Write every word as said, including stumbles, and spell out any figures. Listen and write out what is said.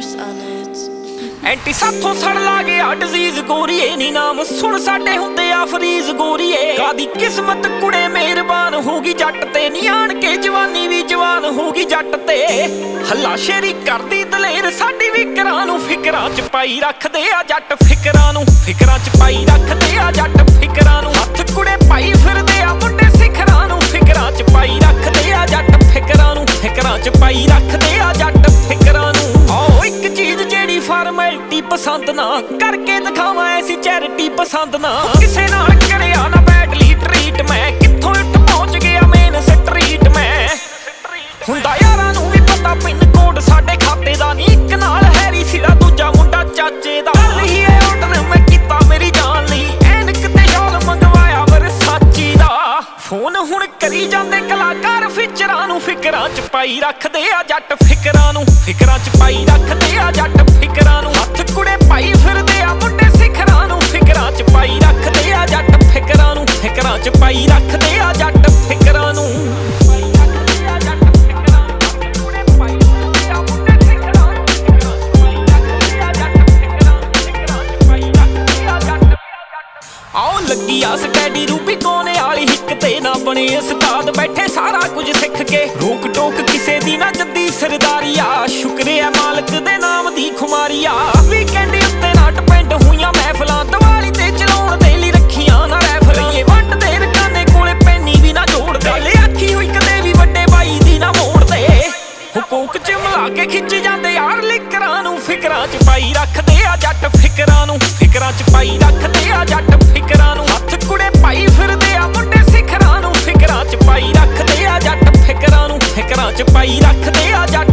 Mars on it. Anti ਸਾਥੋਂ ਸੜ ਲਾ ਗਿਆ ਡਿਜ਼ੀਜ਼ ਗੋਰੀਏ ਨੀ ਨਾਮ ਸੁਣ ਸਾਡੇ ਹੁੰਦੇ ਆ ਫਰੀਜ਼ ਗੋਰੀਏ ਕਾਦੀ ਕਿਸਮਤ ਕੁੜੇ ਮਿਹਰਬਾਨ ਹੋਗੀ ਜੱਟ ਤੇ ਨੀ ਆਣ ਕੇ ਜਵਾਨੀ ਵੀ ਜਵਾਨ ਹੋਗੀ ਜੱਟ ਤੇ ਹੱਲਾ ਸ਼ੇਰੀ ਕਰਦੀ ਦਲੇਰ ਸਾਡੀ ਵੀ ਕਰਾਂ ਨੂੰ ਫਿਕਰਾਂ ਚ ਪਾਈ ਰੱਖਦੇ ਆ ਜੱਟ ਫਿਕਰਾਂ ਨੂੰ ਫਿਕਰਾਂ ਚ ਪਾਈ ਰੱਖਦੇ ਆ ਜੱਟ ਫਿਕਰਾਂ ਨੂੰ ਹੱਥ ਕੁੜੇ ਪਾਈ ਫਿਰਦੇ ਆ ਮੁੰਡੇ ਸਿਖਰਾਂ ਨੂੰ ਫਿਕਰਾਂ ਚ ਪਾਈ ਰੱਖਦੇ ਆ ਜੱਟ ਫਿਕਰਾਂ ਨੂੰ ਫਿਕਰਾਂ ਚ ਪਾਈ ਰੱਖਦੇ ਆ ਜੱਟ ਫਿਕਰਾਂ ਨੂੰ ਆਓ ਇੱਕ ਚੀਜ਼ ਜਿਹੜੀ ਫਾਰਮੈਲਿਟੀ ਪਸੰਦ ਨਾ ਕਰਕੇ ਦਿਖਾਵਾਂ ਐਸੀ ਚੈਰਿਟੀ ਪਸੰਦ ਨਾ ਕਿਸੇ ਨਾਲ ਕਰਿਆ ਨਾ ਬੈਡਲੀ ਟਰੀਟ ਮੈਂ ਕਿੱਥੋਂ ਇੱਟ ਪਹੁੰਚ ਗਿਆ ਮੇਨ ਸਟਰੀਟ ਮੈਂ ਹੁੰਦਾ ਯਾਰਾਂ ਨੂੰ ਵੀ ਪਤਾ ਪਿੰਨ ਕੋਡ ਸਾਡੇ ਖਾਤੇ ਦਾ ਨਹੀਂ ਇੱਕ ਨਾਲ ਹੈਰੀ ਸਿਰਾ ਦੂਜਾ ਮੁੰਡਾ ਚਾਚੇ ਦਾ ਗੱਲ ਹੀ ਇਹ ਆਰਡਰ ਮੈਂ ਕੀਤਾ ਮੇਰੀ ਜਾਨ ਲਈ ਐਨਕ ਤੇ ਸ਼ਾਲ ਮੰਗਵਾਇਆ ਵਰਸਾਚੀ ਦਾ ਫੋਨ ਹੁਣ ਕਰੀ ਜਾਂਦੇ ਕਲਾਕਾਰ ਫਿਚਰਾਂ ਨੂੰ ਫਿਕਰਾਂ ਚ ਪਾਈ ਰੱਖਦੇ ਆ ਜੱਟ ਫਿਕਰਾਂ ਨੂੰ ਫਿਕਰਾਂ ਚ ਪਾਈ ਰੱਖਦੇ ਆ ਜੱਟ ਫਿਕਰਾਂ ਨੂੰ ਹੱਥ ਕੁੜੇ ਪਾਈ ਫਿਰਦੇ ਆ ਮੁੰਡੇ ਸਿਖਰਾਂ ਨੂੰ ਫਿਕਰਾਂ ਚ ਪਾਈ ਰੱਖਦੇ ਆ ਜੱਟ ਫਿਕਰਾਂ ਨੂੰ ਫਿਕਰਾਂ ਚ ਪਾਈ ਰੱਖਦੇ ਆ ਜੱਟ ਫਿਕਰਾਂ ਨੂੰ ਆਉ ਲੱਗੀ ਆ ਸਟੈਡੀ ਰੂਪੀ ਕੋਨੇ ਵਾਲੀ ਹਿੱਕ ਤੇ ਨਾ ਬਣੇ ਉਸਤਾਦ ਬੈਠੇ ਸਾਰਾ ਕੁਝ ਸਿੱਖ ਕੇ ਰੋਕ ਟੋਕ ਕਿਸੇ ਦੀ ਨਾ ਜੱਦੀ ਸਰਦਾਰੀ ਆ ਸ਼ੁਕਰੇ ਆ ਮਾਲਕ ਦੇ ਨਾਮ ਦੀ ਖੁਮਾਰੀ ਆ ਵੀਕਐਂਡ ਉੱਤੇ ਨਾ ਡਿਪੈਂਡ ਹੋਈਆਂ ਮਹਿਫਲਾਂ ਦੀਵਾਲੀ ਤੇ ਚਲਾਉਣ ਦੇ ਲਈ ਰੱਖੀਆਂ ਨਾ ਰੈਫਲਾਂ ਇਹ ਵੰਡਦੇ ਰਕਾਨੇ ਕੋਲੇ ਪੈਨੀ ਵੀ ਨਾ ਜੋੜਦੇ ਗੱਲ ਆਖੀ ਹੋਈ ਕਦੇ ਵੀ ਵੱਡੇ ਬਾਈ ਦੀ ਨਾ ਮੋੜਦੇ ਹੁਕੂਕ ਚ ਮਿਲਾ ਕੇ ਖਿੱਚ ਜਾਂਦੇ ਯਾਰ ਲਿਕਰਾਂ ਨੂੰ ਫਿਕਰਾਂ ਚ ਪਾਈ ਰੱਖਦੇ ਆ ਜੱਟ ਫਿਕਰਾਂ ਨੂੰ ਫਿਕਰਾਂ ਚ ਪਾਈ ਰੱਖਦੇ ਆ ਜੱਟ ਫਿਕਰਾਂ ਨੂੰ ਹੱਥ ਕੁੜੇ ਪਾਈ ਫਿਰਦੇ ਆ ਮੁੰਡੇ ਸਿਖਰਾਂ ਨੂੰ ਫਿਕਰਾਂ ਚ ਪਾਈ ਰੱਖਦੇ ਆ ਜੱਟ ਫਿਕਰਾਂ ਨੂੰ ਫਿਕਰਾਂ ਚ ਪਾਈ ਰੱਖਦੇ ਆ ਜੱਟ